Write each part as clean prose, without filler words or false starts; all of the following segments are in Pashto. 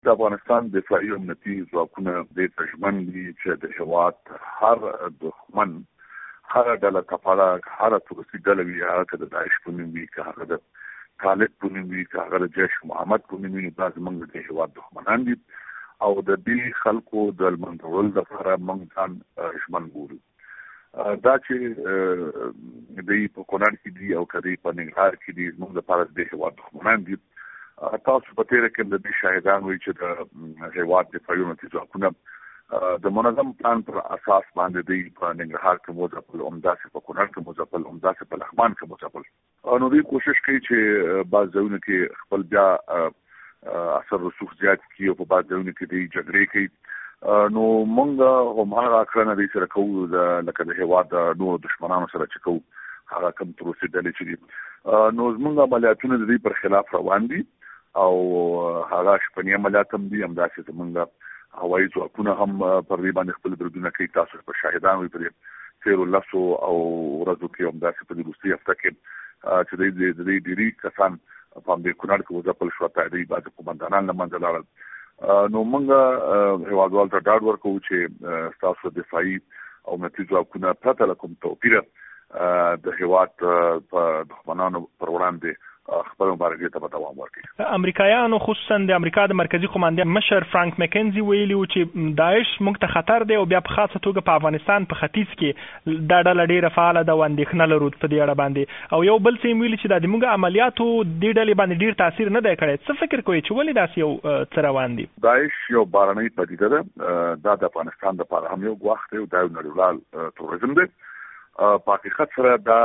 د افغانستان دفاعي امنیتي ځواکونه د تجمن دي چې د هیواد هر دښمن هر ډله کفاره هر تورسي ډله وي هغه د داعش په نوم وي که هغه د طالب په نوم وي که هغه د جیش محمد په نوم وي دا زموږ د هیواد دښمنان دي او د دې خلکو د منځورولو لپاره موږ ځان ژمن ګورو. دا چې د په کونړ کې دي او کدی په ننګرهار کې دي موږ لپاره د هیواد دښمنان دي. تاسو په تیر کې د دې شاهدان وي چې د هیواد دفاعي امنیتي ځواکونه د منظم پلان پر اساس باندې دی په ننګرهار کې موځپل همداسې په کونړ کې موځپل همداسې په لغمان کې موځپل نو دوی کوشش کوي چې بعض ځایونو کې خپل بیا اثر رسوخ زیات کړي او په بعض ځایونو کې د جګړې کوي نو موږ هم هغه کړنه دي سره کوو لکه د هیواد نو دشمنانو سره چې کوو هغه کم تر اوسه ډلې چې دي نو زموږ عملیاتونه د دې پر خلاف روان دي او هغه شپنی عملیات هم دي همداسې زموږ هوایي ځواکونه هم پر دې باندې خپل بریدونه کوي. تاسو په شاهدان وي پر تیر لاسو او ورځو کې همداسې په وروستي هفته کې چې د دې ډېری کسان په دې کونړ کې وځپل شو ته د بعض قومندانان له منځه لاړل نو موږ هیوادوالو ته ډاډ ورکوو چې تاسو دفاعي او امنیتي ځواکونه پرته له کوم توپیره د هیواد په دښمنانو پر وړاندې خپل مبارزې ته دوام ورکړي. امریکایانو خصوصا د امریکا د مرکزی قوماندان مشر فرانک مکنزي ویلي و چې داعش موږ ته خطر دی او بیا په خاصه توګه په افغانستان په ختیځ کې دا ډله ډیره فعاله ده او اندېښنه لرو په دې اړه باندې او یو بل څه ویلي چې د موږ عملیاتو دې ډلې باندې ډیر تاثیر نه دی کړی. څه فکر کوئ چې ولې داسې یو څه روان دي؟ داعش یو بهرنۍ پدیده ده دا د افغانستان لپاره هم یو ګواښ دی او دا یو نړیوال تروریزم دی. په حقیقت سره دا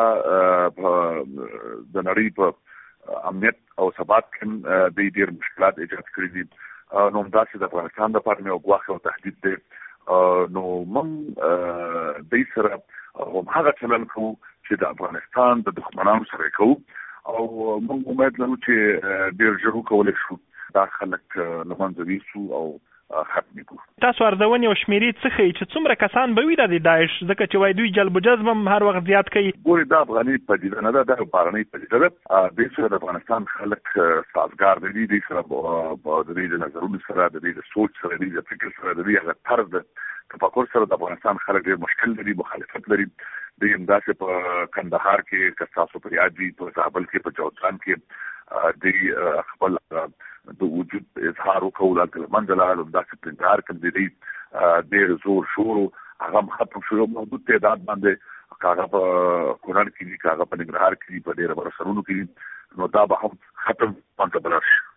د نړۍ په امنیت او ثبات کې د ډېر مشکلات ایجاد کړي دي نو همداسې د افغانستان لپاره یو ګواښ او تهدید دی نو موږ د سره هم هغه چلن کوو چې د افغانستان د دښمنانو سره کوو او موږ امید لرو چې ډېر ژر وکولی شو دا خلک له منځه یوسو او ختم کړو. تاسو ارزونې او شمیرې څه ښیي چې څومره کسان به وي د داعش ځکه چې وایي دوی جلب و جذب هم هر وخت زیات کوي؟ ګورې دا افغاني پدیده نه ده دا بهرنۍ پدیده ده. دې سره د افغانستان خلک سازګار دي دې سره د دې د نظرونو سره د دې د سوچ سره د دې د فکر سره د دې هغه طرز د تفکر سره د افغانستان خلک ډېر مشکل لري مخالفت لري. د همداسې په کندهار کې که تاسو په یاد وي په زابل کې په جوزجان کې د خپل د وجود اظهار وکول د منځه لاړل همداسې په ننګرهار کې د ډېر زور شور هغه ختم شو یو محدود تعداد باندې که هغه په کونړ کې دي که هغه په ننګرهار کې دي په ډېرو سرونو کې دي نو دا به هم ختم باندې بلار شي.